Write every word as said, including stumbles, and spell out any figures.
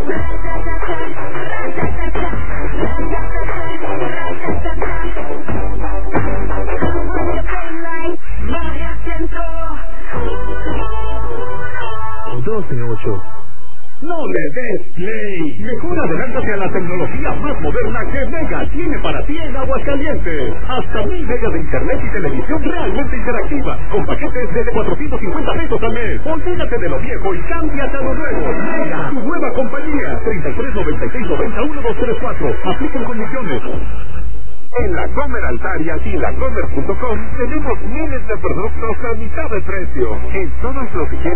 doce ocho. No le des play. Mejor adelántate a la tecnología más moderna que Mega tiene para ti en Aguascalientes. Hasta mil megas de internet y televisión realmente interactiva, con paquetes de cuatrocientos cincuenta pesos al mes. Olvídate de lo viejo y cámbiate a lo nuevo. Mega, tu nueva compañía. treinta y tres noventa y seis noventa uno dos tres cuatro. Aplican condiciones. En la Comer Altarias y la Comer punto com tenemos miles de productos a mitad de precio. En todos los